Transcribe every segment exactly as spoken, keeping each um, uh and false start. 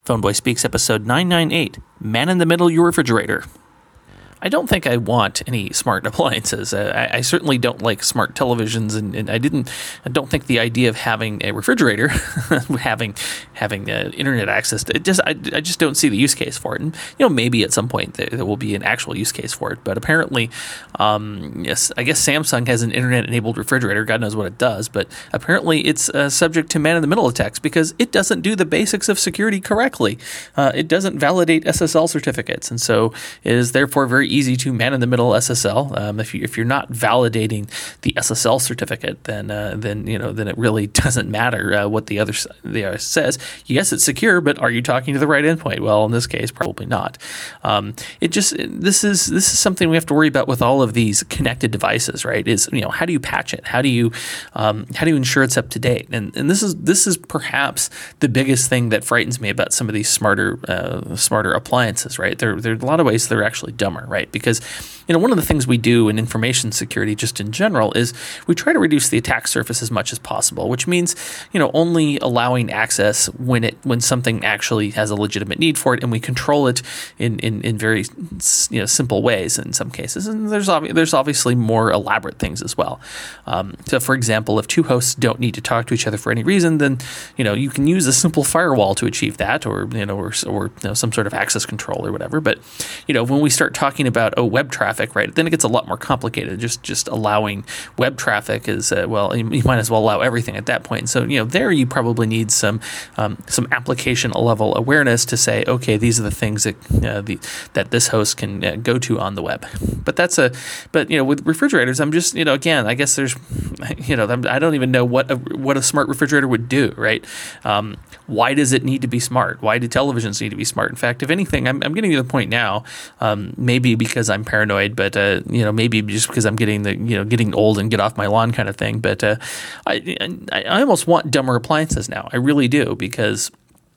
Phoneboy Speaks, episode nine ninety-eight, Man in the Middle Your Refrigerator. I don't think I want any smart appliances. Uh, I, I certainly don't like smart televisions, and, and I didn't. I don't think the idea of having a refrigerator, having having uh, internet access, to, it just I, I just don't see the use case for it. And you know, maybe at some point there, there will be an actual use case for it. But apparently, um, yes, I guess Samsung has an internet-enabled refrigerator. God knows what it does, but apparently it's uh, subject to man-in-the-middle attacks because it doesn't do the basics of security correctly. Uh, it doesn't validate S S L certificates, and so it is therefore very easy to man-in-the-middle S S L. Um, if you if you're not validating the S S L certificate, then uh, then you know then it really doesn't matter uh, what the other the other says. Yes, it's secure, but are you talking to the right endpoint? Well, in this case, probably not. Um, it just this is this is something we have to worry about with all of these connected devices, right? Is you know how do you patch it? How do you um, how do you ensure it's up to date? And and this is this is perhaps the biggest thing that frightens me about some of these smarter uh, smarter appliances, right? There there are a lot of ways they're actually dumber, right? Because, you know, one of the things we do in information security just in general is we try to reduce the attack surface as much as possible, which means, you know, only allowing access when it when something actually has a legitimate need for it, and we control it in in, in very, you know, simple ways in some cases. And there's obvi- there's obviously more elaborate things as well. Um, so, for example, if two hosts don't need to talk to each other for any reason, then, you know, you can use a simple firewall to achieve that, or, you know, or, or you know, some sort of access control or whatever. But, you know, when we start talking about oh, web traffic, right? Then it gets a lot more complicated. Just just allowing web traffic is uh, well, you, you might as well allow everything at that point. So you know, there you probably need some um, some application level awareness to say, okay, these are the things that uh, the that this host can uh, go to on the web. But that's a but you know, with refrigerators, I'm just you know, again, I guess there's you know, I don't even know what a, what a smart refrigerator would do, right? Um, why does it need to be smart? Why do televisions need to be smart? In fact, if anything, I'm, I'm getting to the point now, um, maybe because I'm paranoid, but uh, you know, maybe just because I'm getting the you know getting old and get off my lawn kind of thing. But uh, I, I I almost want dumber appliances now. I really do, because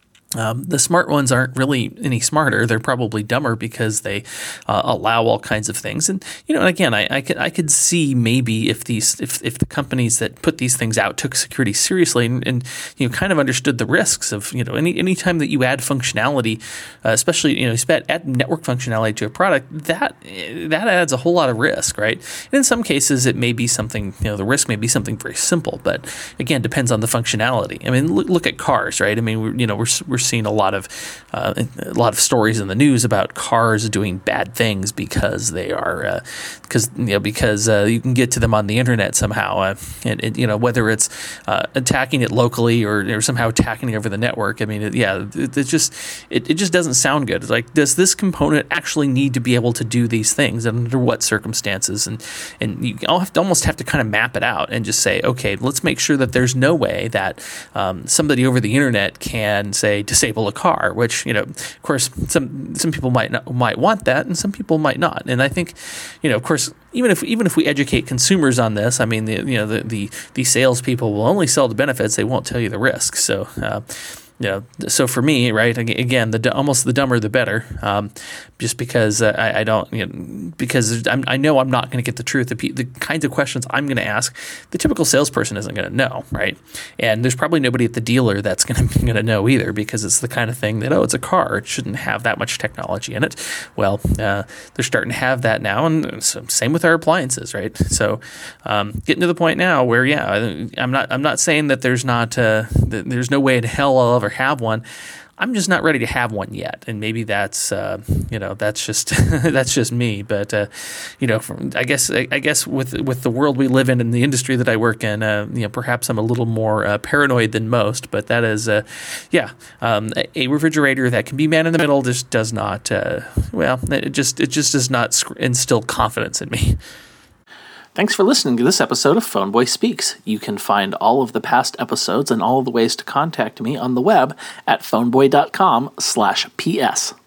Um, the smart ones aren't really any smarter. They're probably dumber because they uh, allow all kinds of things. And you know, and again, I, I could I could see maybe if these if, if the companies that put these things out took security seriously and, and you know kind of understood the risks of you know any any time that you add functionality, uh, especially you know you add network functionality to a product, that that adds a whole lot of risk, right? And in some cases, it may be something you know the risk may be something very simple, but again, depends on the functionality. I mean, look, look at cars, right? I mean, we're, you know we're we're seen a lot of uh, a lot of stories in the news about cars doing bad things because they are because uh, you know because uh, you can get to them on the internet somehow, uh, and, and you know whether it's uh, attacking it locally or, or somehow attacking it over the network. I mean, it, yeah, it, it just it, it just doesn't sound good. It's like, does this component actually need to be able to do these things, and under what circumstances? And and you have to almost have to kind of map it out and just say, okay, let's make sure that there's no way that um, somebody over the internet can say disable a car, which, you know, of course, some some people might not, might want that, and some people might not. And I think, you know, of course, even if even if we educate consumers on this, I mean, the you know the the, the salespeople will only sell the benefits; they won't tell you the risks. So. Uh, You know, so for me, right, again, the almost the dumber the better, um, just because uh, I, I don't, you know, because I'm, I know I'm not going to get the truth. The, the kinds of questions I'm going to ask, the typical salesperson isn't going to know, right? And there's probably nobody at the dealer that's going to going to know either, because it's the kind of thing that, oh, it's a car, it shouldn't have that much technology in it. Well, uh, they're starting to have that now, and so same with our appliances, right? So um, getting to the point now where, yeah, I'm not I'm not saying that there's not uh, that there's no way in hell I'll ever have one. I'm just not ready to have one yet, and maybe that's uh, you know that's just that's just me. But uh, you know, from, I guess I, I guess with with the world we live in and the industry that I work in, uh, you know, perhaps I'm a little more uh, paranoid than most. But that is, uh, yeah, um, a, a refrigerator that can be man in the middle just does not. Uh, well, it just it just does not instill confidence in me. Thanks for listening to this episode of Phoneboy Speaks. You can find all of the past episodes and all of the ways to contact me on the web at phoneboy dot com slash P S.